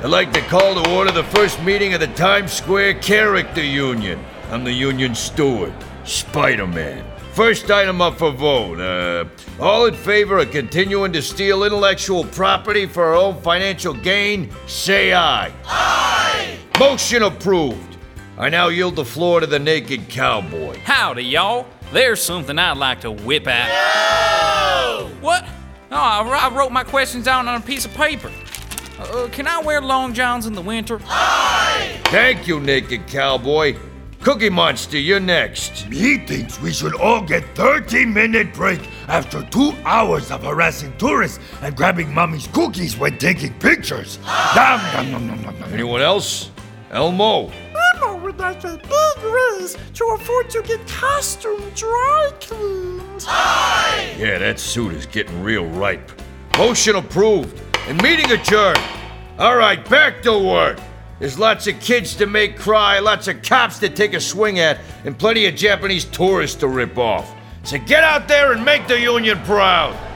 I'd like to call to order the first meeting of the Times Square Character Union. I'm the union steward, Spider-Man. First item up for vote. All in favor of continuing to steal intellectual property for our own financial gain, say aye. Aye! Motion approved. I now yield the floor to the naked cowboy. Howdy, y'all. There's something I'd like to whip out. No! What? Oh, I wrote my questions down on a piece of paper. Can I wear long johns in the winter? Aye! Thank you, naked cowboy. Cookie Monster, you're next. He thinks we should all get 30-minute break after 2 hours of harassing tourists and grabbing mommy's cookies when taking pictures. Dum, dum, dum, dum, dum, dum. Anyone else? Elmo. Elmo would like a big raise to afford to get costume dry cleaned. Aye! Yeah, that suit is getting real ripe. Motion approved and meeting adjourned. All right, back to work. There's lots of kids to make cry, lots of cops to take a swing at, and plenty of Japanese tourists to rip off. So get out there and make the union proud.